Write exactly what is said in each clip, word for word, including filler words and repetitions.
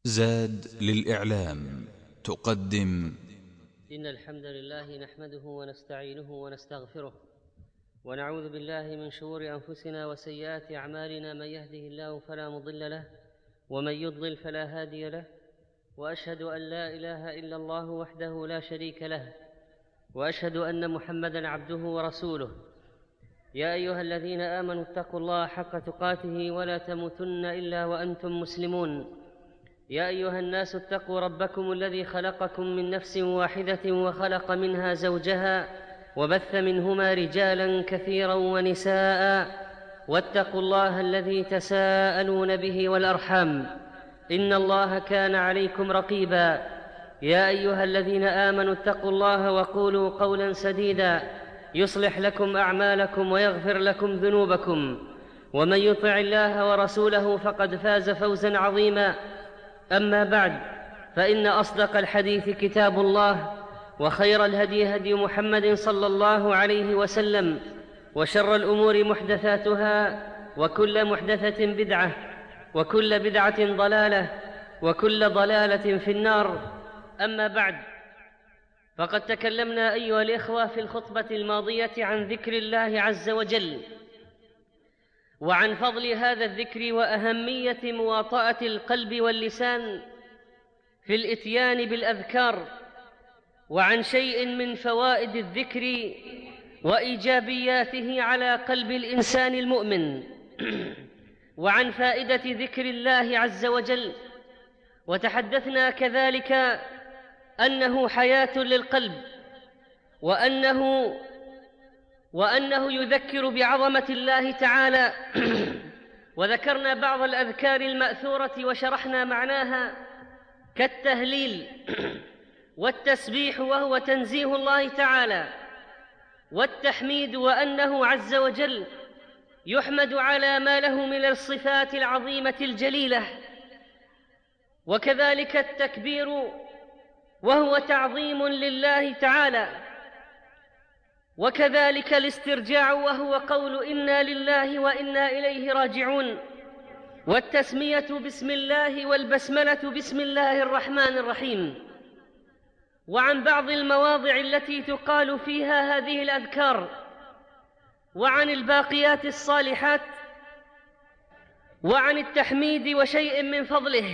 زاد للإعلام تقدم. إن الحمد لله نحمده ونستعينه ونستغفره ونعوذ بالله من شرور أنفسنا وسيئات أعمالنا. من يهده الله فلا مضل له ومن يضلل فلا هادي له، وأشهد أن لا إله إلا الله وحده لا شريك له، وأشهد أن محمدًا عبده ورسوله. يا أيها الذين آمنوا اتقوا الله حق تقاته ولا تموتن إلا وأنتم مسلمون. يا أيها الناس اتقوا ربكم الذي خلقكم من نفس واحدة وخلق منها زوجها وبث منهما رجالا كثيرا ونساء، واتقوا الله الذي تساءلون به والأرحام، إن الله كان عليكم رقيبا. يا أيها الذين آمنوا اتقوا الله وقولوا قولا سديدا يصلح لكم أعمالكم ويغفر لكم ذنوبكم، ومن يطع الله ورسوله فقد فاز فوزا عظيما. أما بعد، فإن أصدق الحديث كتاب الله، وخير الهدي هدي محمد صلى الله عليه وسلم، وشر الأمور محدثاتها، وكل محدثة بدعة، وكل بدعة ضلالة، وكل ضلالة في النار. أما بعد، فقد تكلمنا أيها الإخوة في الخطبة الماضية عن ذكر الله عز وجل، وعن فضل هذا الذكر وأهمية مواطأة القلب واللسان في الإتيان بالأذكار، وعن شيء من فوائد الذكر وإيجابياته على قلب الإنسان المؤمن، وعن فائدة ذكر الله عز وجل. وتحدثنا كذلك أنه حياة للقلب، وأنه وأنه يذكر بعظمة الله تعالى. وذكرنا بعض الأذكار المأثورة وشرحنا معناها، كالتهليل والتسبيح وهو تنزيه الله تعالى، والتحميد وأنه عز وجل يحمد على ما له من الصفات العظيمة الجليلة، وكذلك التكبير وهو تعظيم لله تعالى، وكذلك الاسترجاع وهو قول إنا لله وإنا إليه راجعون، والتسمية بسم الله والبسملة بسم الله الرحمن الرحيم. وعن بعض المواضع التي تقال فيها هذه الأذكار، وعن الباقيات الصالحات، وعن التحميد وشيء من فضله.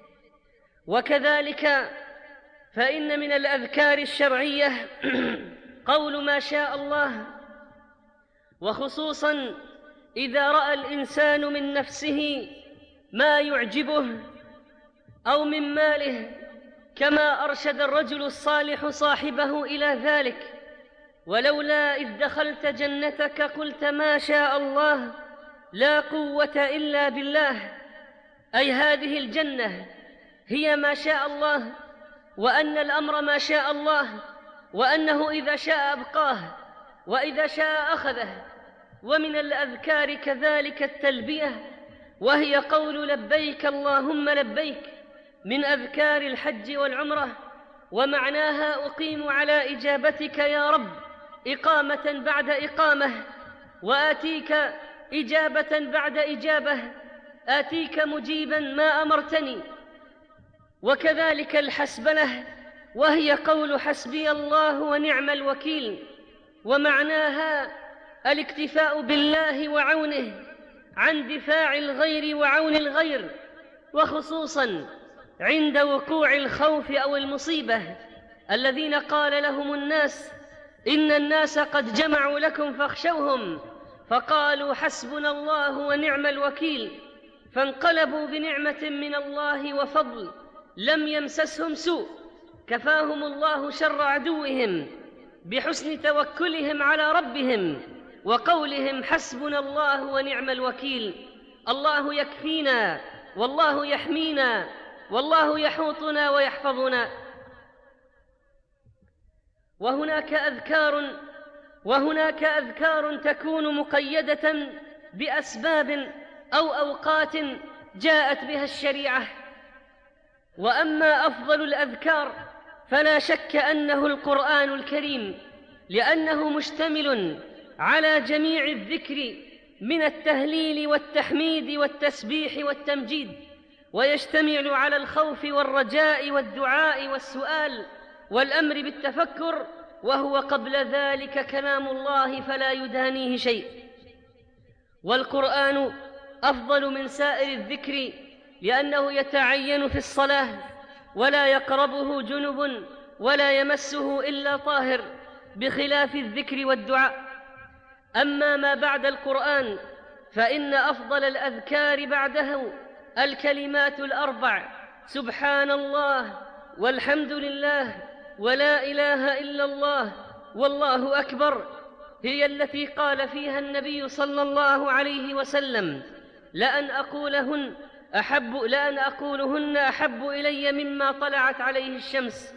وكذلك فإن من الأذكار الشرعية قول ما شاء الله، وخصوصاً إذا رأى الإنسان من نفسه ما يعجبه أو من ماله، كما أرشد الرجل الصالح صاحبه إلى ذلك: ولولا إذ دخلت جنتك قلت ما شاء الله لا قوة إلا بالله. أي هذه الجنة هي ما شاء الله، وأن الأمر ما شاء الله، وأنه إذا شاء أبقاه وإذا شاء أخذه. ومن الأذكار كذلك التلبية، وهي قول لبيك اللهم لبيك، من أذكار الحج والعمرة، ومعناها أقيم على إجابتك يا رب إقامة بعد إقامة، وآتيك إجابة بعد إجابة، آتيك مجيبا ما أمرتني. وكذلك الحسبلة، وهي قول حسبي الله ونعم الوكيل، ومعناها الاكتفاء بالله وعونه عن دفاع الغير وعون الغير، وخصوصا عند وقوع الخوف أو المصيبة، الذين قال لهم الناس إن الناس قد جمعوا لكم فاخشوهم فقالوا حسبنا الله ونعم الوكيل، فانقلبوا بنعمة من الله وفضل لم يمسسهم سوء، كفاهم الله شر عدوهم بحسن توكلهم على ربهم وقولهم حسبنا الله ونعم الوكيل. الله يكفينا، والله يحمينا، والله يحوطنا ويحفظنا. وهناك أذكار وهناك أذكار تكون مقيدة بأسباب أو أوقات جاءت بها الشريعة. وأما أفضل الأذكار فلا شك أنه القرآن الكريم، لأنه مشتمل على جميع الذكر من التهليل والتحميد والتسبيح والتمجيد، ويشتمل على الخوف والرجاء والدعاء والسؤال والأمر بالتفكر، وهو قبل ذلك كلام الله فلا يدانيه شيء. والقرآن أفضل من سائر الذكر لأنه يتعين في الصلاة ولا يقربه جنب ولا يمسه إلا طاهر، بخلاف الذكر والدعاء. أما ما بعد القرآن فإن أفضل الأذكار بعده الكلمات الأربع: سبحان الله والحمد لله ولا إله إلا الله والله أكبر، هي التي قال فيها النبي صلى الله عليه وسلم: لأن أقولهن أحب, لأن أقولهن أحب إلي مما طلعت عليه الشمس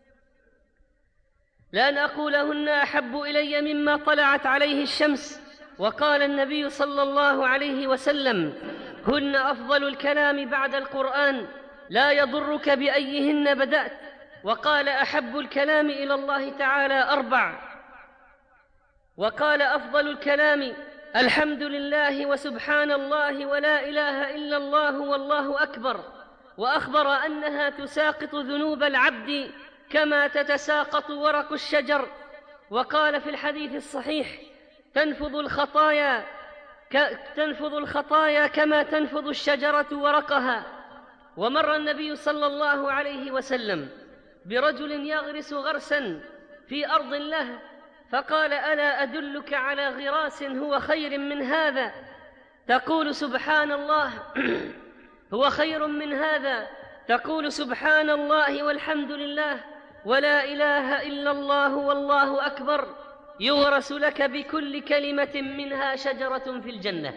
لأن أقولهن أحب إلي مما طلعت عليه الشمس. وقال النبي صلى الله عليه وسلم: هن أفضل الكلام بعد القرآن، لا يضرك بأيهن بدأت. وقال: أحب الكلام إلى الله تعالى أربع. وقال: أفضل الكلام الحمد لله وسبحان الله ولا إله إلا الله والله أكبر. وأخبر أنها تساقط ذنوب العبد كما تتساقط ورق الشجر. وقال في الحديث الصحيح: تنفض الخطايا تنفض الخطايا كما تنفض الشجرة ورقها. ومر النبي صلى الله عليه وسلم برجل يغرس غرسا في أرض له، فقال: ألا أدلك على غراس هو خير من هذا؟ تقول سبحان الله هو خير من هذا، تقول سبحان الله والحمد لله ولا إله إلا الله والله أكبر، يغرس لك بكل كلمة منها شجرة في الجنة.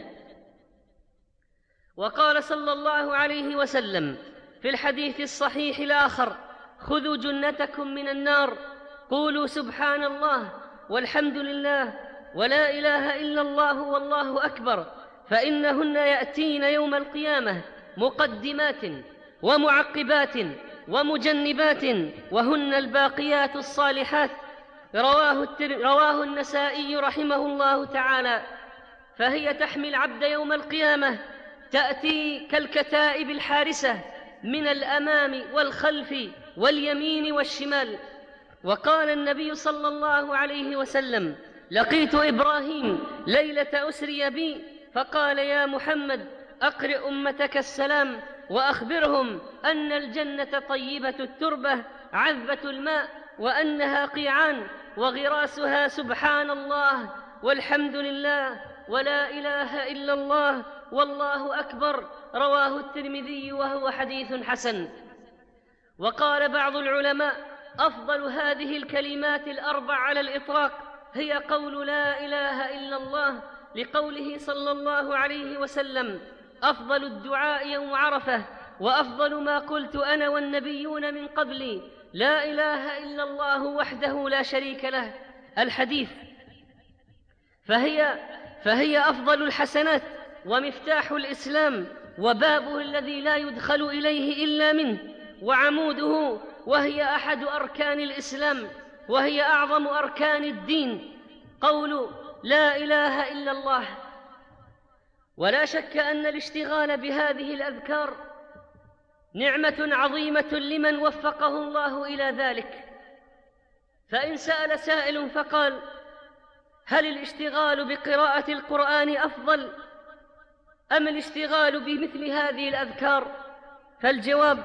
وقال صلى الله عليه وسلم في الحديث الصحيح الآخر: خذوا جنتكم من النار، قولوا سبحان الله والحمد لله ولا إله إلا الله والله أكبر، فإنهن يأتين يوم القيامة مقدمات ومعقبات ومجنبات، وهن الباقيات الصالحات. رواه, التر... رواه النسائي رحمه الله تعالى. فهي تحمي العبد يوم القيامة، تأتي كالكتائب الحارسة من الأمام والخلف واليمين والشمال. وقال النبي صلى الله عليه وسلم: لقيت إبراهيم ليلة أسري بي فقال: يا محمد أقرئ أمتك السلام وأخبرهم أن الجنة طيبة التربة عذبة الماء، وأنها قيعان وغراسها سبحان الله والحمد لله ولا إله إلا الله والله أكبر. رواه الترمذي وهو حديث حسن. وقال بعض العلماء: أفضل هذه الكلمات الأربع على الإطلاق هي قول لا إله إلا الله، لقوله صلى الله عليه وسلم: أفضل الدعاء يوم عرفة، وأفضل ما قلت أنا والنبيون من قبلي، لا إله إلا الله وحده لا شريك له. الحديث. فهي, فهي أفضل الحسنات ومفتاح الإسلام وبابه الذي لا يدخل إليه إلا منه وعموده، وهي أحد أركان الإسلام، وهي أعظم أركان الدين، قول لا إله إلا الله. ولا شك أن الاشتغال بهذه الأذكار نعمة عظيمة لمن وفقه الله إلى ذلك. فإن سأل سائل فقال: هل الاشتغال بقراءة القرآن أفضل أم الاشتغال بمثل هذه الأذكار؟ فالجواب: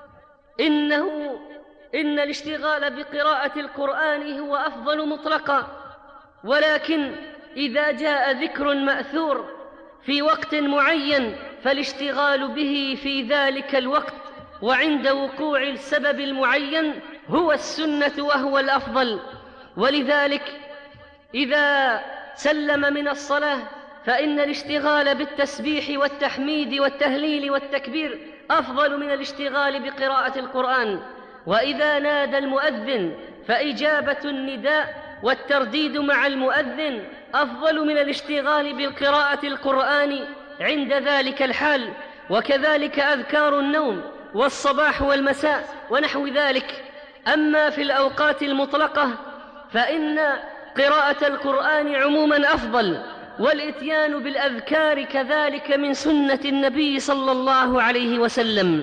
إنه إن الاشتغال بقراءة القرآن هو أفضل مطلقا، ولكن إذا جاء ذكر مأثور في وقت معين فالاشتغال به في ذلك الوقت وعند وقوع السبب المعين هو السنة وهو الأفضل. ولذلك إذا سلم من الصلاة فإن الاشتغال بالتسبيح والتحميد والتهليل والتكبير أفضل من الاشتغال بقراءة القرآن. وإذا نادى المؤذن فإجابة النداء والترديد مع المؤذن أفضل من الاشتغال بالقراءة القرآن عند ذلك الحال. وكذلك أذكار النوم والصباح والمساء ونحو ذلك. أما في الأوقات المطلقة فإن قراءة القرآن عموما أفضل، والإتيان بالأذكار كذلك من سنة النبي صلى الله عليه وسلم.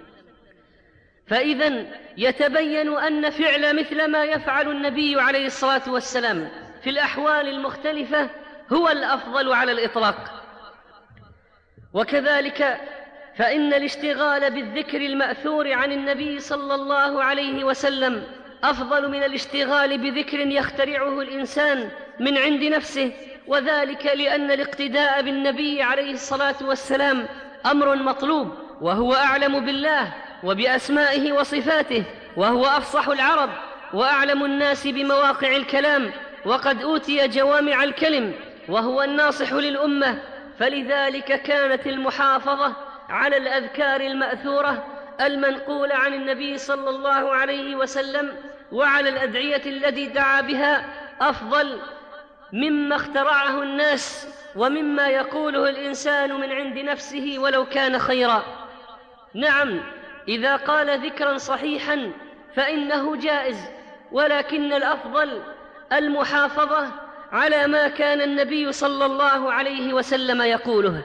فإذن يتبين أن فعل مثل ما يفعل النبي عليه الصلاة والسلام في الأحوال المختلفة هو الأفضل على الإطلاق. وكذلك فإن الاشتغال بالذكر المأثور عن النبي صلى الله عليه وسلم أفضل من الاشتغال بذكر يخترعه الإنسان من عند نفسه، وذلك لأن الاقتداء بالنبي عليه الصلاة والسلام أمر مطلوب، وهو أعلم بالله وبأسمائه وصفاته، وهو أفصح العرب وأعلم الناس بمواقع الكلام، وقد أوتي جوامع الكلم، وهو الناصح للأمة. فلذلك كانت المحافظة على الأذكار المأثورة المنقولة عن النبي صلى الله عليه وسلم وعلى الأدعية التي دعا بها أفضل مما اخترعه الناس ومما يقوله الإنسان من عند نفسه ولو كان خيرا. نعم، إذا قال ذكرا صحيحا فإنه جائز، ولكن الأفضل المحافظة على ما كان النبي صلى الله عليه وسلم يقوله.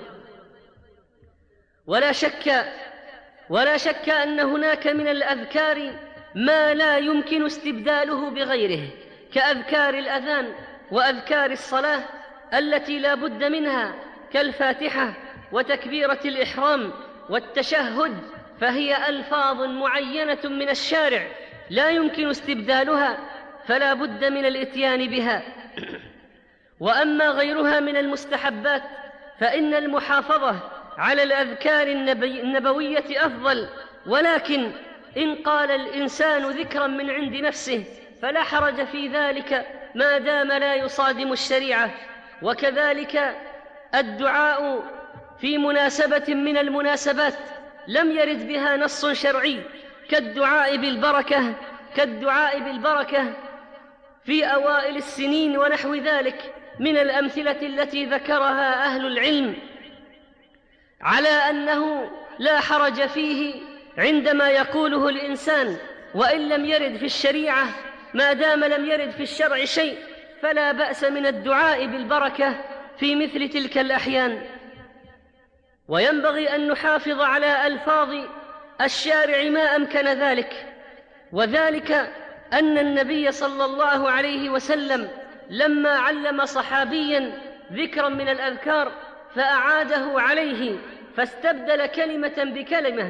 ولا شك ولا شك أن هناك من الأذكار ما لا يمكن استبداله بغيره، كأذكار الأذان وأذكار الصلاة التي لا بد منها، كالفاتحة وتكبيرة الإحرام والتشهد، فهي ألفاظ معينة من الشارع لا يمكن استبدالها، فلا بد من الإتيان بها. وأما غيرها من المستحبات فإن المحافظة على الأذكار النبوية أفضل، ولكن إن قال الإنسان ذكرا من عند نفسه فلا حرج في ذلك ما دام لا يصادم الشريعة. وكذلك الدعاء في مناسبة من المناسبات لم يرد بها نص شرعي، كالدعاء بالبركة كالدعاء بالبركة في أوائل السنين ونحو ذلك من الأمثلة التي ذكرها أهل العلم، على أنه لا حرج فيه عندما يقوله الإنسان، وإن لم يرد في الشريعة، ما دام لم يرد في الشرع شيء فلا بأس من الدعاء بالبركة في مثل تلك الأحيان. وينبغي أن نحافظ على ألفاظ الشارع ما أمكن ذلك، وذلك أن النبي صلى الله عليه وسلم لما علم صحابيا ذكرا من الأذكار فأعاده عليه فاستبدل كلمة بكلمة،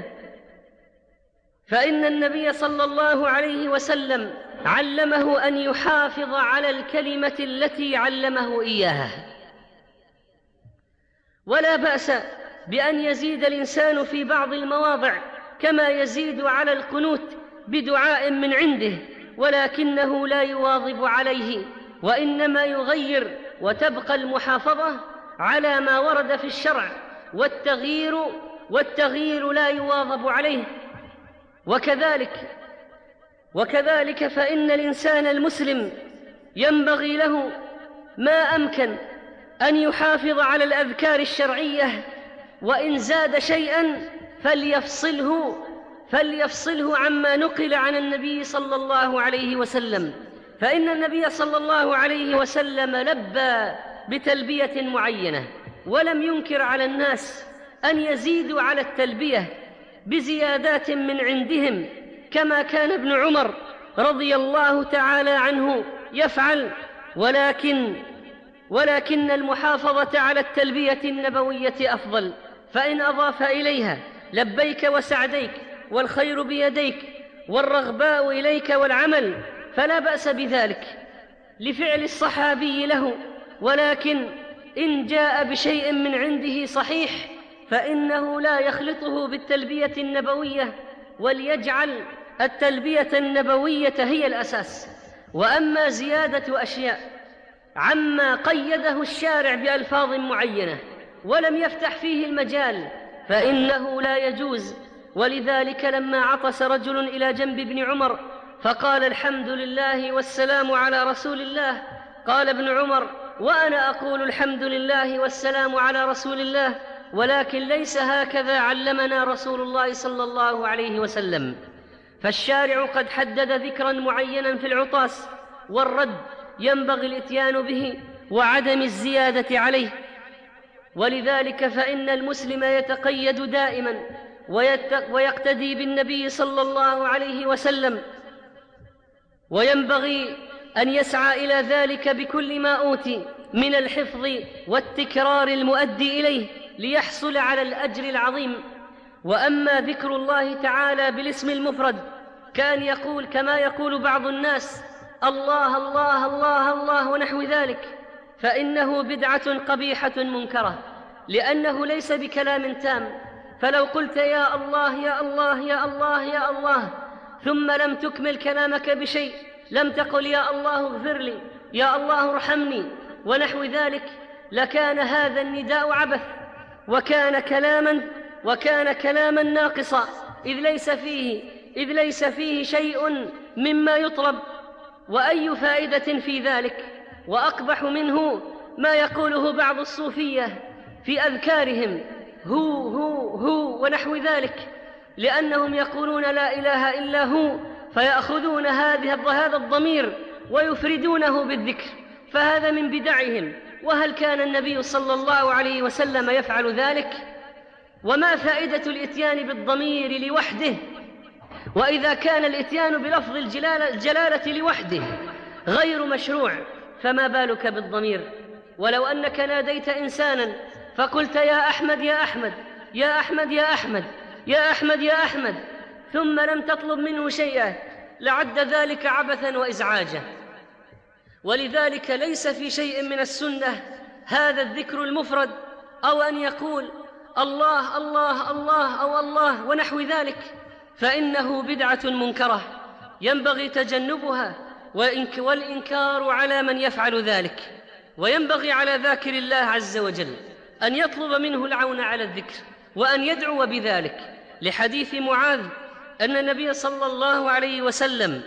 فإن النبي صلى الله عليه وسلم علمه أن يحافظ على الكلمة التي علمه إياها. ولا بأس بأن يزيد الإنسان في بعض المواضع كما يزيد على القنوت بدعاء من عنده، ولكنه لا يواظب عليه، وإنما يغير، وتبقى المحافظة على ما ورد في الشرع، والتغيير والتغيير لا يواظب عليه. وكذلك وكذلك فإن الإنسان المسلم ينبغي له ما أمكن أن يحافظ على الأذكار الشرعية، وإن زاد شيئا فليفصله فليفصله عما نقل عن النبي صلى الله عليه وسلم، فإن النبي صلى الله عليه وسلم لبى بتلبية معينة، ولم ينكر على الناس أن يزيدوا على التلبية بزيادات من عندهم، كما كان ابن عمر رضي الله تعالى عنه يفعل، ولكن ولكن المحافظة على التلبية النبوية أفضل. فإن أضاف إليها لبيك وسعديك والخير بيديك والرغباء إليك والعمل فلا بأس بذلك لفعل الصحابي له، ولكن إن جاء بشيء من عنده صحيح فإنه لا يخلطه بالتلبية النبوية، وليجعل التلبية النبوية هي الأساس. وأما زيادة أشياء عما قيده الشارع بألفاظ معينة ولم يفتح فيه المجال فإنه لا يجوز. ولذلك لما عطس رجل إلى جنب ابن عمر فقال الحمد لله والسلام على رسول الله، قال ابن عمر وأنا أقول الحمد لله والسلام على رسول الله، ولكن ليس هكذا علمنا رسول الله صلى الله عليه وسلم. فالشارع قد حدد ذكرا معينا في العطاس، والرد ينبغي الاتيان به وعدم الزيادة عليه. ولذلك فإن المسلم يتقيد دائما ويقتدي بالنبي صلى الله عليه وسلم، وينبغي أن يسعى إلى ذلك بكل ما أوتي من الحفظ والتكرار المؤدي إليه ليحصل على الأجر العظيم. وأما ذكر الله تعالى بالاسم المفرد كان يقول كما يقول بعض الناس الله الله الله الله ونحو ذلك، فإنه بدعة قبيحة منكرة، لأنه ليس بكلام تام. فلو قلت يا الله يا الله يا الله يا الله ثم لم تكمل كلامك بشيء، لم تقل يا الله اغفر لي يا الله ارحمني ونحو ذلك، لكان هذا النداء عبث وكان كلاما وكان كلاما ناقصا، إذ ليس فيه إذ ليس فيه شيء مما يطلب. وأي فائدة في ذلك؟ وأقبح منه ما يقوله بعض الصوفية في أذكارهم هو هو هو ونحو ذلك، لأنهم يقولون لا إله إلا هو، فيأخذون هذا الضمير ويفردونه بالذكر، فهذا من بدعهم. وهل كان النبي صلى الله عليه وسلم يفعل ذلك؟ وما فائدة الإتيان بالضمير لوحده؟ وإذا كان الإتيان بلفظ الجلالة, الجلالة لوحده غير مشروع، فما بالك بالضمير؟ ولو أنك ناديت إنسانا فقلت يا أحمد يا أحمد يا أحمد يا أحمد يا أحمد يا أحمد ثم لم تطلب منه شيئا لعد ذلك عبثا وإزعاجا. ولذلك ليس في شيء من السنة هذا الذكر المفرد، أو أن يقول الله الله الله أو الله ونحو ذلك، فإنه بدعة منكرة ينبغي تجنبها والإنكار على من يفعل ذلك. وينبغي على ذاكر الله عز وجل أن يطلب منه العون على الذكر وأن يدعو بذلك، لحديث معاذ أن النبي صلى الله عليه وسلم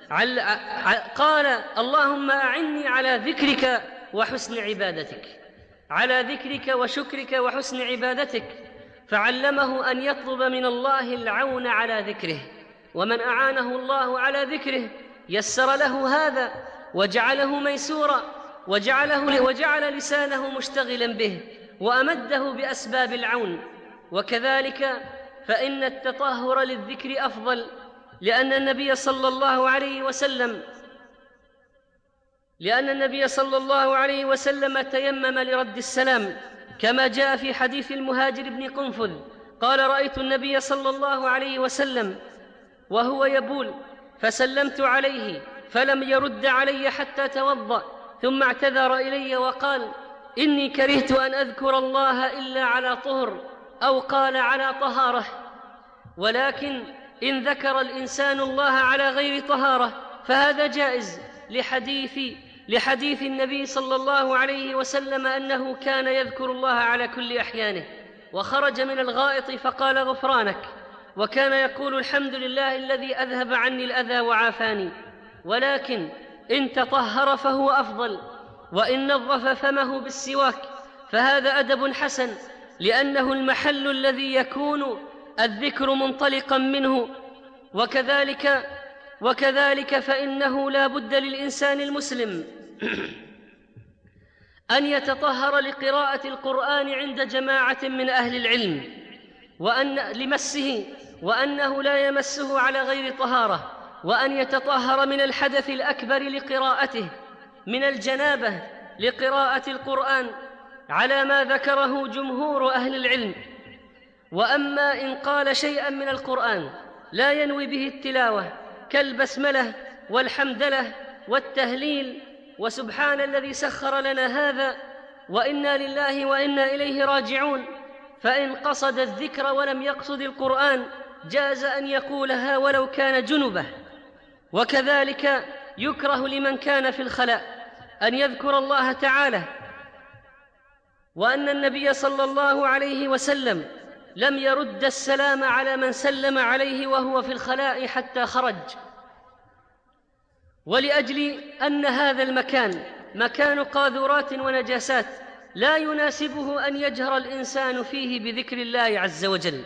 قال اللهم أعني على ذكرك وحسن عبادتك، على ذكرك وشكرك وحسن عبادتك، فعلمه أن يطلب من الله العون على ذكره، ومن أعانه الله على ذكره يسر له هذا وجعله ميسورا وجعله وجعل لسانه مشتغلا به وأمده بأسباب العون. وكذلك فإن التطهر للذكر أفضل، لأن النبي صلى الله عليه وسلم لأن النبي صلى الله عليه وسلم تيمم لرد السلام، كما جاء في حديث المهاجر بن قنفذ قال رأيت النبي صلى الله عليه وسلم وهو يبول فسلمت عليه فلم يرد علي حتى توضأ، ثم اعتذر إلي وقال إني كرهت أن أذكر الله إلا على طهر، أو قال على طهارة. ولكن إن ذكر الإنسان الله على غير طهارة فهذا جائز، لحديث لحديث النبي صلى الله عليه وسلم أنه كان يذكر الله على كل أحيانه، وخرج من الغائط فقال غفرانك، وكان يقول الحمد لله الذي أذهب عني الأذى وعافاني. ولكن إن تطهر فهو أفضل، وإن نظف فمه بالسواك فهذا أدب حسن، لأنه المحل الذي يكون الذكر منطلقا منه. وكذلك وكذلك فإنه لا بد للإنسان المسلم أن يتطهر لقراءة القرآن عند جماعة من أهل العلم، وأن لمسه وأنه لا يمسه على غير طهارة، وأن يتطهر من الحدث الأكبر لقراءته، من الجنابة لقراءة القرآن على ما ذكره جمهور أهل العلم. وأما إن قال شيئا من القرآن لا ينوي به التلاوة كالبسملة والحمدلة والتهليل وسبحان الذي سخر لنا هذا وإنا لله وإنا إليه راجعون، فإن قصد الذكر ولم يقصد القرآن جاز أن يقولها ولو كان جنبه. وكذلك يكره لمن كان في الخلاء أن يذكر الله تعالى، وأن النبي صلى الله عليه وسلم لم يرد السلام على من سلم عليه وهو في الخلاء حتى خرج. ولأجل أن هذا المكان مكان قاذورات ونجاسات لا يناسبه أن يجهر الإنسان فيه بذكر الله عز وجل،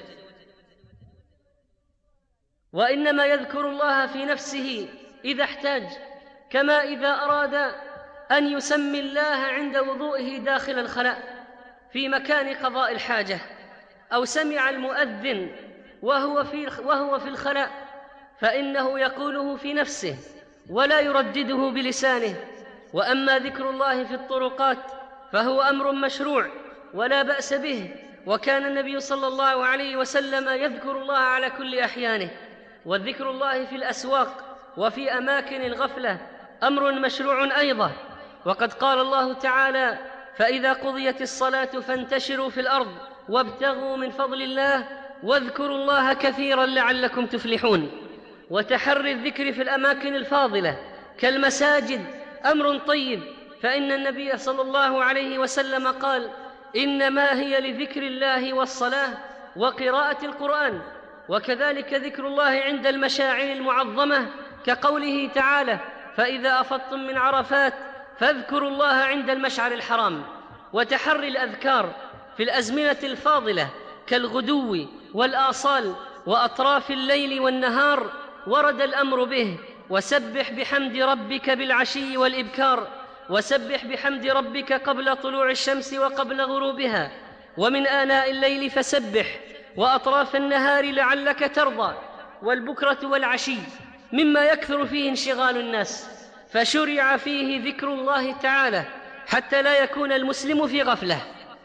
وإنما يذكر الله في نفسه إذا احتاج، كما إذا أراد أن يسمي الله عند وضوئه داخل الخلاء في مكان قضاء الحاجة، أو سمع المؤذن وهو في وهو في الخلاء فإنه يقوله في نفسه ولا يردده بلسانه. وأما ذكر الله في الطرقات فهو أمر مشروع ولا بأس به، وكان النبي صلى الله عليه وسلم يذكر الله على كل أحيانه. والذكر الله في الأسواق وفي أماكن الغفلة أمر مشروع أيضا، وقد قال الله تعالى: فإذا قضيت الصلاة فانتشروا في الأرض وابتغوا من فضل الله واذكروا الله كثيرا لعلكم تفلحون. وتحري الذكر في الأماكن الفاضلة كالمساجد أمر طيب، فإن النبي صلى الله عليه وسلم قال: إنما هي لذكر الله والصلاة وقراءة القرآن. وكذلك ذكر الله عند المشاعر المعظمة كقوله تعالى: فإذا أفضتم من عرفات فاذكروا الله عند المشعر الحرام. وتحري الأذكار في الأزمنة الفاضلة كالغدو والآصال وأطراف الليل والنهار ورد الأمر به. وسبح بحمد ربك بالعشي والإبكار، وسبح بحمد ربك قبل طلوع الشمس وقبل غروبها، ومن آناء الليل فسبح، وأطراف النهار لعلك ترضى. والبكرة والعشي مما يكثر فيه انشغال الناس، فشرع فيه ذكر الله تعالى حتى لا يكون المسلم في غفلة.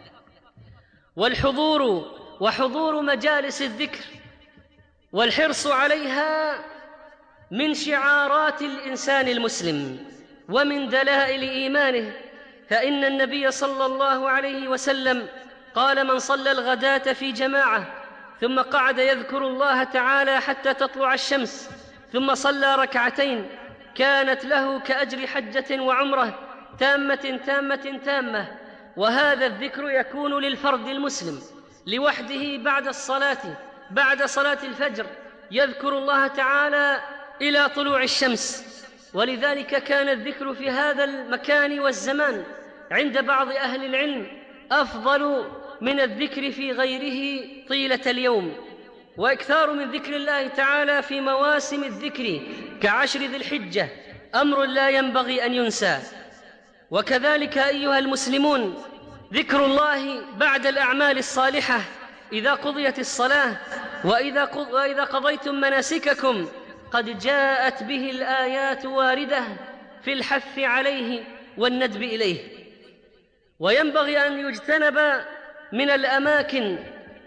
والحضور وحضور مجالس الذكر والحرص عليها من شعارات الإنسان المسلم ومن دلائل إيمانه، فإن النبي صلى الله عليه وسلم قال: من صلى الغداة في جماعة ثم قعد يذكر الله تعالى حتى تطلع الشمس ثم صلى ركعتين كانت له كأجر حجة وعمرة تامة تامة تامة. وهذا الذكر يكون للفرد المسلم لوحده بعد الصلاة بعد صلاة الفجر، يذكر الله تعالى إلى طلوع الشمس. ولذلك كان الذكر في هذا المكان والزمان عند بعض أهل العلم أفضل من الذكر في غيره طيلة اليوم. وإكثار من ذكر الله تعالى في مواسم الذكر كعشر ذي الحجة أمر لا ينبغي أن ينسى. وكذلك أيها المسلمون ذكر الله بعد الأعمال الصالحة إذا قضيت الصلاة وإذا, وإذا قضيتم مناسككم قد جاءت به الآيات واردة في الحث عليه والندب إليه. وينبغي أن يجتنب من الأماكن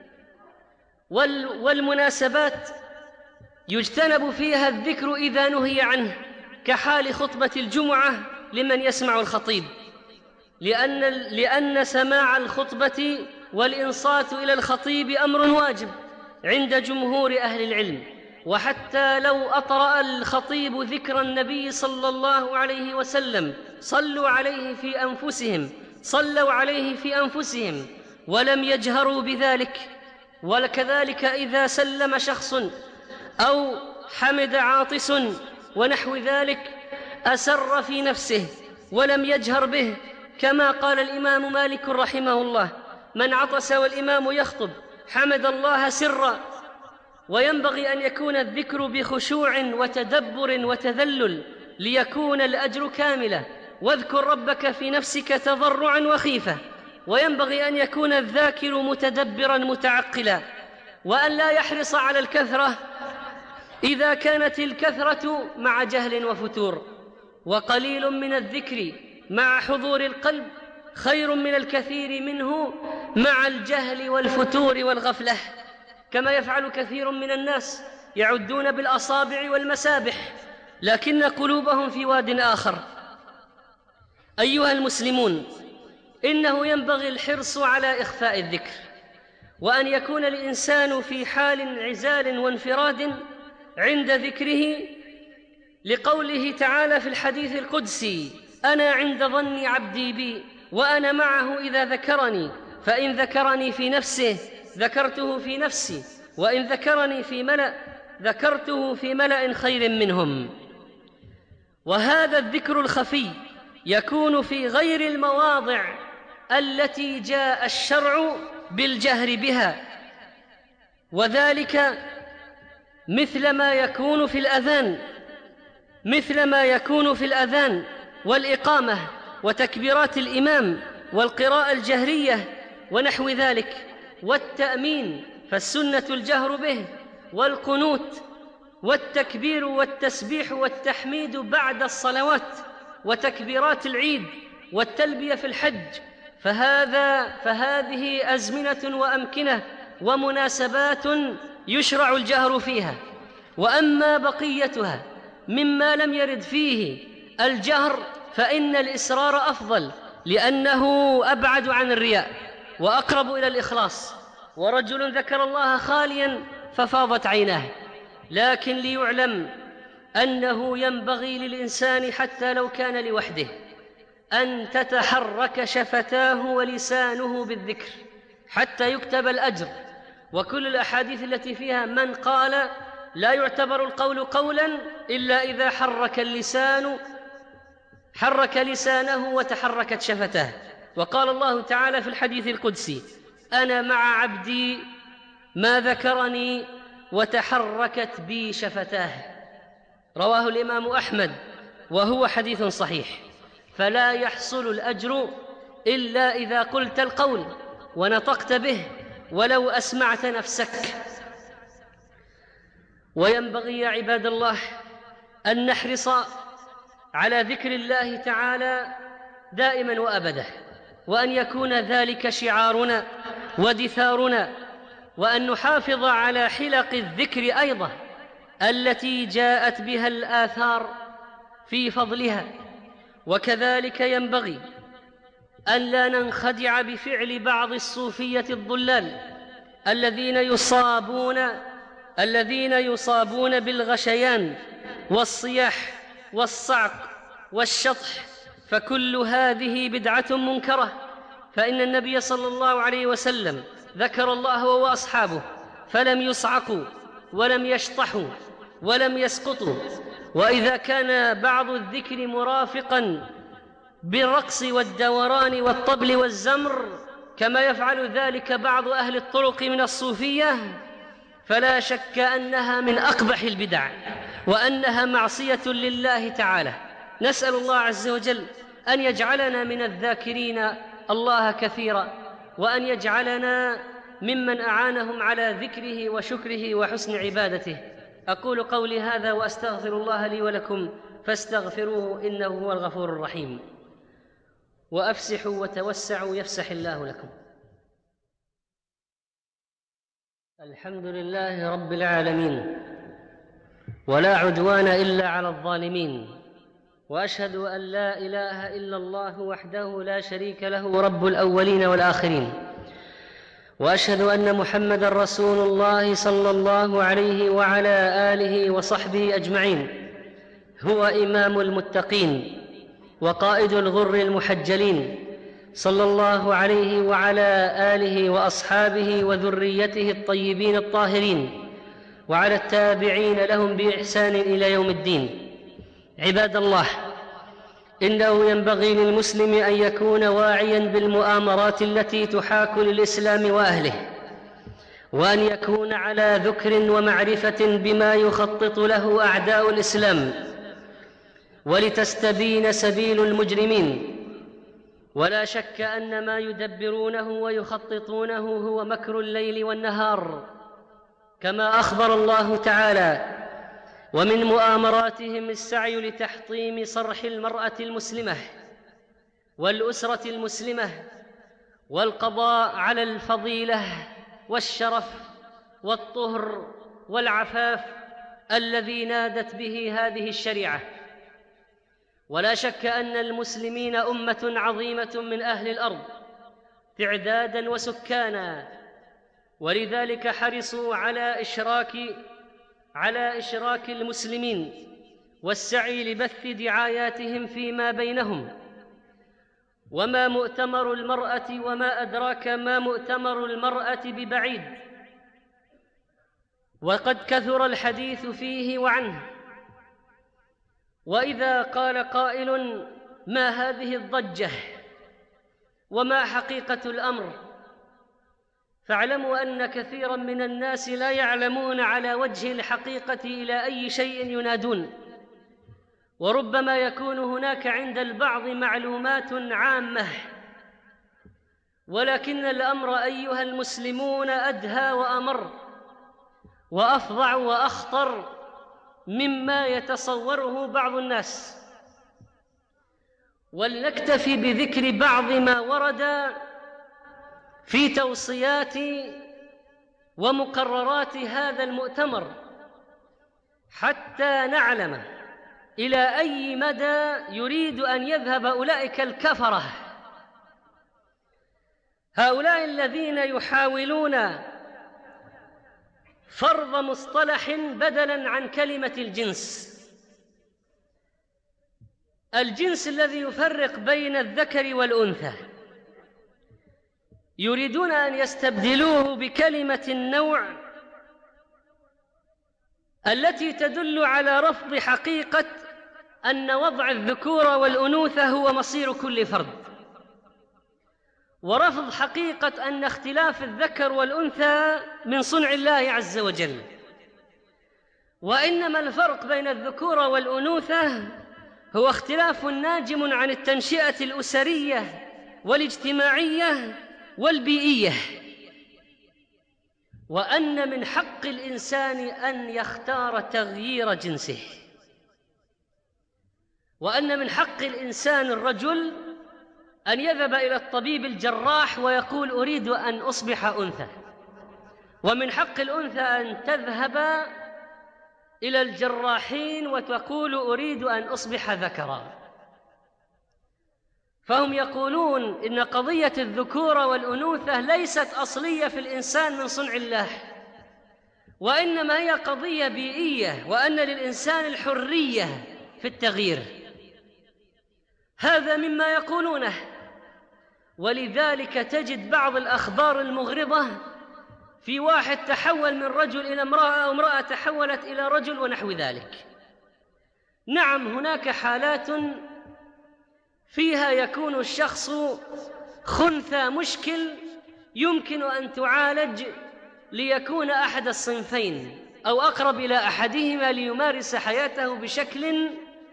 والمناسبات يجتنب فيها الذكر إذا نهي عنه، كحال خطبة الجمعة لمن يسمع الخطيب، لأن, لأن سماع الخطبة والإنصات إلى الخطيب أمر واجب عند جمهور أهل العلم. وحتى لو أطرأ الخطيب ذكر النبي صلى الله عليه وسلم صلوا عليه في أنفسهم صلوا عليه في أنفسهم ولم يجهروا بذلك. وكذلك إذا سلم شخص أو حمد عاطس ونحو ذلك أسر في نفسه ولم يجهر به، كما قال الإمام مالك رحمه الله: من عطس والإمام يخطب حمد الله سرا. وينبغي أن يكون الذكر بخشوع وتدبر وتذلل ليكون الأجر كاملا. واذكر ربك في نفسك تضرعا وخيفة. وينبغي أن يكون الذاكر متدبرا متعقلا، وأن لا يحرص على الكثرة إذا كانت الكثرة مع جهل وفتور. وقليل من الذكر مع حضور القلب خير من الكثير منه مع الجهل والفتور والغفلة، كما يفعل كثير من الناس يعدون بالأصابع والمسابح لكن قلوبهم في واد آخر. أيها المسلمون، إنه ينبغي الحرص على إخفاء الذكر، وأن يكون الإنسان في حال انعزال وانفراد عند ذكره، لقوله تعالى في الحديث القدسي: أنا عند ظن عبدي بي وأنا معه إذا ذكرني، فإن ذكرني في نفسه ذكرته في نفسي، وإن ذكرني في ملأ ذكرته في ملأ خير منهم. وهذا الذكر الخفي يكون في غير المواضع التي جاء الشرع بالجهر بها، وذلك مثل ما يكون في الأذان مثل ما يكون في الأذان والإقامة وتكبيرات الإمام والقراءة الجهرية ونحو ذلك، والتأمين فالسنة الجهر به، والقنوت، والتكبير والتسبيح والتحميد بعد الصلوات، وتكبيرات العيد، والتلبية في الحج، فهذا فهذه أزمنة وأمكنة ومناسبات يشرع الجهر فيها. وأما بقيتها مما لم يرد فيه الجهر فإن الإسرار أفضل، لأنه أبعد عن الرياء وأقرب إلى الإخلاص. ورجل ذكر الله خاليا ففاضت عيناه. لكن ليعلم أنه ينبغي للإنسان حتى لو كان لوحده أن تتحرك شفتاه ولسانه بالذكر حتى يكتب الأجر. وكل الأحاديث التي فيها من قال لا يعتبر القول قولا إلا إذا حرك اللسان حرك لسانه وتحركت شفتاه. وقال الله تعالى في الحديث القدسي: أنا مع عبدي ما ذكرني وتحركت بي شفتاه، رواه الإمام أحمد وهو حديث صحيح. فلا يحصل الأجر إلا إذا قلت القول ونطقت به ولو أسمعت نفسك. وينبغي يا عباد الله أن نحرص على ذكر الله تعالى دائما وأبدا، وأن يكون ذلك شعارنا ودثارنا، وأن نحافظ على حلق الذكر أيضا التي جاءت بها الآثار في فضلها. وكذلك ينبغي أن لا ننخدع بفعل بعض الصوفية الضلال الذين يصابون الذين يصابون بالغشيان والصياح والصعق والشطح، فكل هذه بدعة منكرة. فإن النبي صلى الله عليه وسلم ذكر الله هو وأصحابه فلم يصعقوا ولم يشطحوا ولم يسقطوا. وإذا كان بعض الذكر مرافقا بالرقص والدوران والطبل والزمر كما يفعل ذلك بعض أهل الطرق من الصوفية، فلا شك أنها من أقبح البدع وأنها معصية لله تعالى. نسأل الله عز وجل أن يجعلنا من الذاكرين الله كثيرا، وأن يجعلنا ممن أعانهم على ذكره وشكره وحسن عبادته. أقول قولي هذا وأستغفر الله لي ولكم فاستغفروه إنه هو الغفور الرحيم. وأفسحوا وتوسعوا يفسح الله لكم. الحمد لله رب العالمين، ولا عدوان إلا على الظالمين، وأشهد أن لا إله إلا الله وحده لا شريك له رب الأولين والآخرين، وأشهد أن محمدًا رسول الله صلى الله عليه وعلى آله وصحبه أجمعين، هو إمام المتقين وقائد الغر المحجلين، صلى الله عليه وعلى آله وأصحابه وذريته الطيبين الطاهرين، وعلى التابعين لهم بإحسان إلى يوم الدين. عباد الله، إنه ينبغي للمسلم أن يكون واعياً بالمؤامرات التي تحاك للإسلام وأهله، وأن يكون على ذكر ومعرفة بما يخطط له أعداء الإسلام ولتستبين سبيل المجرمين. ولا شك أن ما يدبرونه ويخططونه هو مكر الليل والنهار، كما أخبر الله تعالى: ومن مؤامراتهم السعي لتحطيم صرح المرأة المسلمة والأسرة المسلمة والقضاء على الفضيلة والشرف والطهر والعفاف الذي نادت به هذه الشريعة. ولا شك أن المسلمين أمة عظيمة من أهل الأرض تعداداً وسكانا، ولذلك حرصوا على إشراك على إشراك المسلمين والسعي لبث دعاياتهم فيما بينهم. وما مؤتمر المرأة وما أدراك ما مؤتمر المرأة ببعيد، وقد كثر الحديث فيه وعنه. وإذا قال قائل: ما هذه الضجة وما حقيقة الأمر؟ فاعلموا أن كثيراً من الناس لا يعلمون على وجه الحقيقة إلى أي شيء ينادون، وربما يكون هناك عند البعض معلومات عامة، ولكن الأمر أيها المسلمون أدهى وأمر وأفظع وأخطر مما يتصوره بعض الناس. ولنكتفي بذكر بعض ما ورد في توصيات ومقررات هذا المؤتمر حتى نعلم إلى أي مدى يريد أن يذهب أولئك الكفرة، هؤلاء الذين يحاولون فرض مصطلح بدلاً عن كلمة الجنس، الجنس الذي يفرق بين الذكر والأنثى، يريدون أن يستبدلوه بكلمة النوع التي تدل على رفض حقيقة أن وضع الذكورة والأنوثة هو مصير كل فرد، ورفض حقيقة أن اختلاف الذكر والأنثى من صنع الله عز وجل، وإنما الفرق بين الذكورة والأنوثة هو اختلاف ناجم عن التنشئة الأسرية والاجتماعية والبيئية، وأن من حق الإنسان أن يختار تغيير جنسه، وأن من حق الإنسان الرجل أن يذهب إلى الطبيب الجراح ويقول أريد أن أصبح أنثى، ومن حق الأنثى أن تذهب إلى الجراحين وتقول أريد أن أصبح ذكرا. فهم يقولون إن قضية الذكورة والأنوثة ليست أصلية في الإنسان من صنع الله، وإنما هي قضية بيئية، وأن للإنسان الحرية في التغيير. هذا مما يقولونه، ولذلك تجد بعض الأخبار المغرضة في واحد تحول من رجل إلى امرأة أو امرأة تحولت إلى رجل ونحو ذلك. نعم، هناك حالات فيها يكون الشخص خنثى مشكل يمكن أن تعالج ليكون أحد الصنفين أو أقرب إلى أحدهما ليمارس حياته بشكل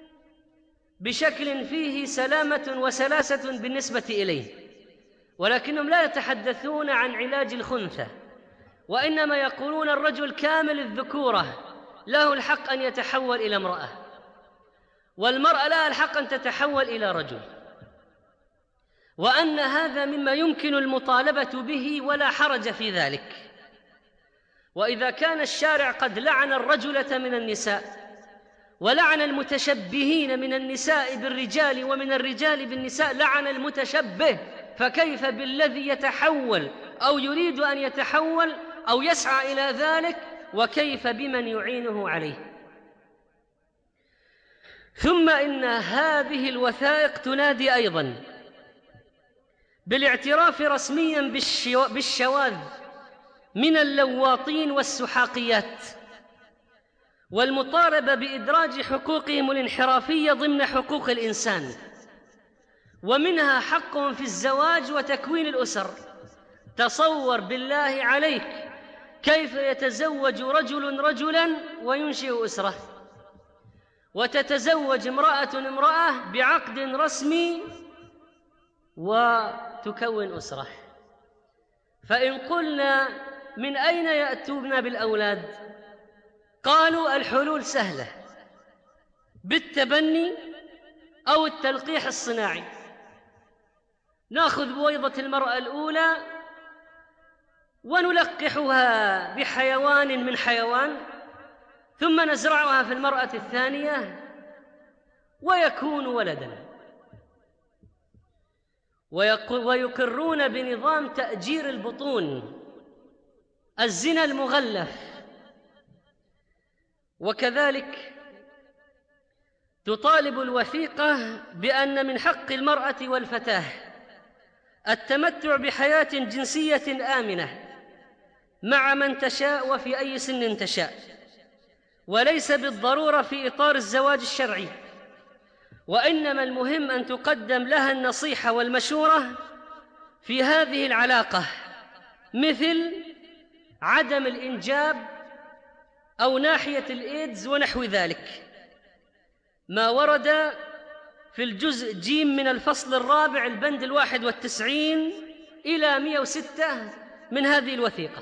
بشكل فيه سلامة وسلاسة بالنسبة إليه، ولكنهم لا يتحدثون عن علاج الخنثى، وإنما يقولون الرجل كامل الذكورة له الحق أن يتحول إلى امرأة، والمرأة لها الحق أن تتحول إلى رجل، وأن هذا مما يمكن المطالبة به ولا حرج في ذلك. وإذا كان الشارع قد لعن الرجلة من النساء ولعن المتشبهين من النساء بالرجال ومن الرجال بالنساء لعن المتشبه، فكيف بالذي يتحول أو يريد أن يتحول أو يسعى إلى ذلك، وكيف بمن يعينه عليه؟ ثم إن هذه الوثائق تنادي أيضاً بالاعتراف رسمياً بالشواذ من اللواطين والسحاقيات، والمطالبة بإدراج حقوقهم الانحرافية ضمن حقوق الإنسان، ومنها حقهم في الزواج وتكوين الأسر. تصور بالله عليك كيف يتزوج رجل رجلاً وينشئ أسرة، وتتزوج امرأة امرأة بعقد رسمي وتكون أسرة. فإن قلنا من أين يأتون بالأولاد؟ قالوا الحلول سهلة، بالتبني أو التلقيح الصناعي. نأخذ بويضة المرأة الأولى ونلقحها بحيوان من حيوان، ثم نزرعها في المرأة الثانية ويكون ولداً. ويقرون بنظام تأجير البطون، الزنا المغلف. وكذلك تطالب الوثيقة بأن من حق المرأة والفتاة التمتع بحياة جنسية آمنة مع من تشاء وفي أي سن تشاء، وليس بالضرورة في إطار الزواج الشرعي، وإنما المهم أن تقدم لها النصيحة والمشورة في هذه العلاقة، مثل عدم الإنجاب أو ناحية الإيدز ونحو ذلك. ما ورد في الجزء جيم من الفصل الرابع البند الواحد والتسعين إلى مئة وستة من هذه الوثيقة.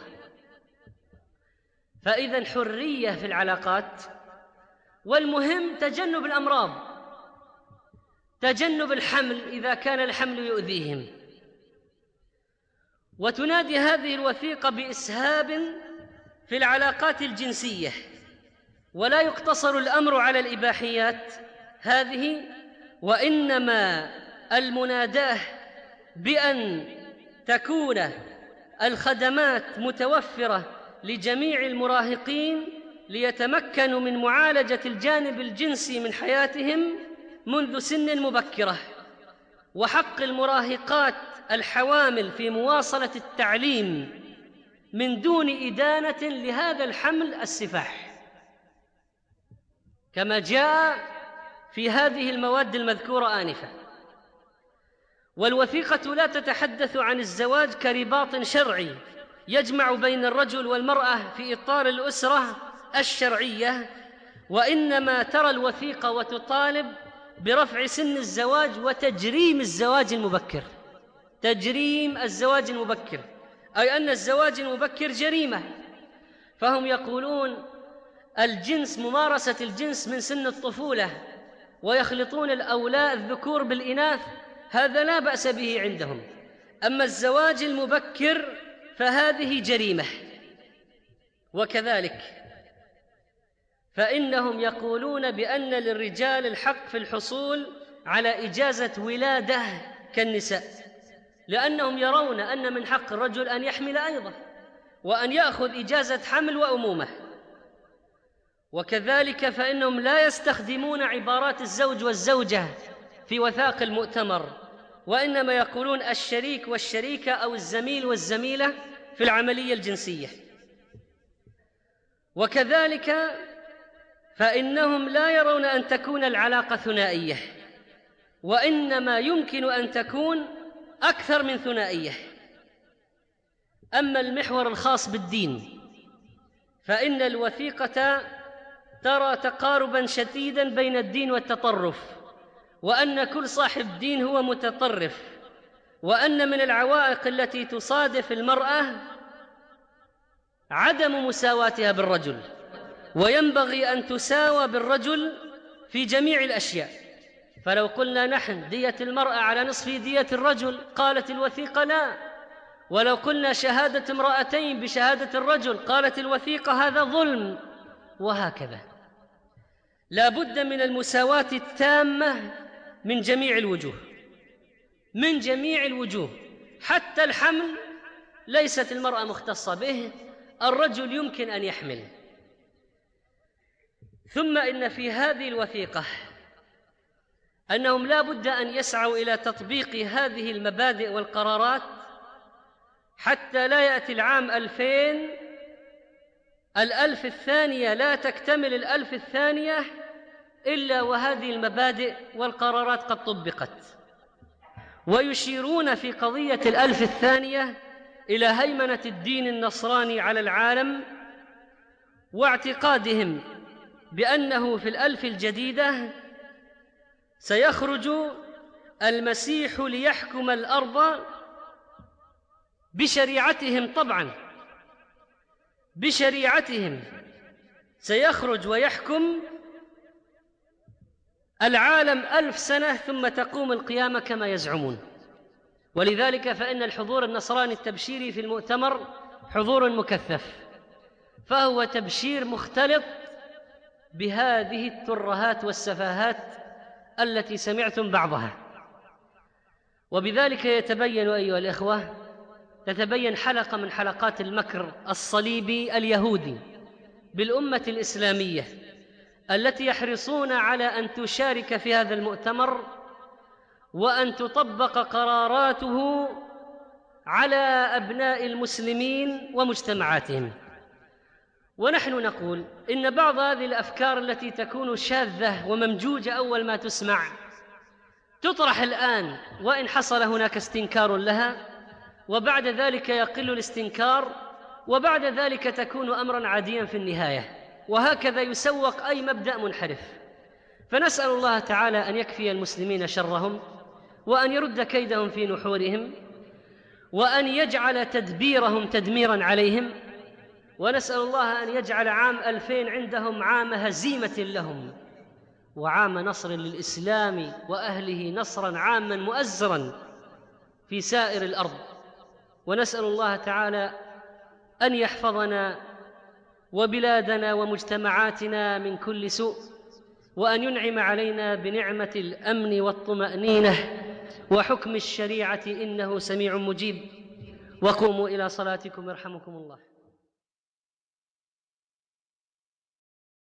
فإذن حرية في العلاقات، والمهم تجنب الأمراض، تجنب الحمل إذا كان الحمل يؤذيهم. وتنادي هذه الوثيقة بإسهاب في العلاقات الجنسية، ولا يقتصر الأمر على الإباحيات هذه، وإنما المناداة بأن تكون الخدمات متوفرة لجميع المراهقين ليتمكنوا من معالجة الجانب الجنسي من حياتهم منذ سن مبكرة، وحق المراهقات الحوامل في مواصلة التعليم من دون إدانة لهذا الحمل السفاح، كما جاء في هذه المواد المذكورة آنفا. والوثيقة لا تتحدث عن الزواج كرباط شرعي يجمع بين الرجل والمرأة في إطار الأسرة الشرعية، وإنما ترى الوثيقة وتطالب برفع سن الزواج وتجريم الزواج المبكر، تجريم الزواج المبكر، أي أن الزواج المبكر جريمة. فهم يقولون الجنس، ممارسة الجنس من سن الطفولة، ويخلطون الأولاد الذكور بالإناث، هذا لا بأس به عندهم. أما الزواج المبكر فهذه جريمة. وكذلك فإنهم يقولون بأن للرجال الحق في الحصول على إجازة ولادة كالنساء، لأنهم يرون أن من حق الرجل أن يحمل أيضا، وأن يأخذ إجازة حمل وأمومة. وكذلك فإنهم لا يستخدمون عبارات الزوج والزوجة في وثائق المؤتمر، وإنما يقولون الشريك والشريكة أو الزميل والزميلة في العملية الجنسية. وكذلك فإنهم لا يرون أن تكون العلاقة ثنائية، وإنما يمكن أن تكون أكثر من ثنائية. أما المحور الخاص بالدين فإن الوثيقة ترى تقارباً شديداً بين الدين والتطرف، وأن كل صاحب دين هو متطرف، وأن من العوائق التي تصادف المرأة عدم مساواتها بالرجل، وينبغي أن تساوى بالرجل في جميع الأشياء. فلو قلنا نحن دية المرأة على نصف دية الرجل، قالت الوثيقة لا. ولو قلنا شهادة امرأتين بشهادة الرجل، قالت الوثيقة هذا ظلم. وهكذا لا بد من المساواة التامة من جميع الوجوه، من جميع الوجوه. حتى الحمل ليست المرأة مختصة به، الرجل يمكن أن يحمل. ثم إن في هذه الوثيقة أنهم لا بد أن يسعوا إلى تطبيق هذه المبادئ والقرارات حتى لا يأتي العام ألفين، الألف الثانية لا تكتمل الألف الثانية إلا وهذه المبادئ والقرارات قد طبقت. ويشيرون في قضية الألف الثانية إلى هيمنة الدين النصراني على العالم، واعتقادهم بأنه في الألف الجديدة سيخرج المسيح ليحكم الأرض بشريعتهم. طبعاً بشريعتهم سيخرج ويحكم العالم ألف سنة ثم تقوم القيامة كما يزعمون. ولذلك فإن الحضور النصراني التبشيري في المؤتمر حضور مكثف، فهو تبشير مختلط بهذه الترهات والسفاهات التي سمعتم بعضها. وبذلك يتبين أيها الإخوة، تتبين حلقة من حلقات المكر الصليبي اليهودي بالأمة الإسلامية التي يحرصون على أن تشارك في هذا المؤتمر وأن تطبق قراراته على أبناء المسلمين ومجتمعاتهم. ونحن نقول إن بعض هذه الأفكار التي تكون شاذة وممجوجة أول ما تسمع تطرح الآن، وإن حصل هناك استنكار لها، وبعد ذلك يقل الاستنكار، وبعد ذلك تكون أمراً عادياً في النهاية. وهكذا يسوق أي مبدأ منحرف. فنسأل الله تعالى أن يكفي المسلمين شرهم، وأن يرد كيدهم في نحورهم، وأن يجعل تدبيرهم تدميرا عليهم، ونسأل الله أن يجعل عام ألفين عندهم عام هزيمة لهم وعام نصر للإسلام وأهله، نصرا عاما مؤزرا في سائر الأرض. ونسأل الله تعالى أن يحفظنا وبلادنا ومجتمعاتنا من كل سوء، وأن ينعم علينا بنعمة الأمن والطمأنينة وحكم الشريعة، إنه سميع مجيب. وقوموا إلى صلاتكم يرحمكم الله.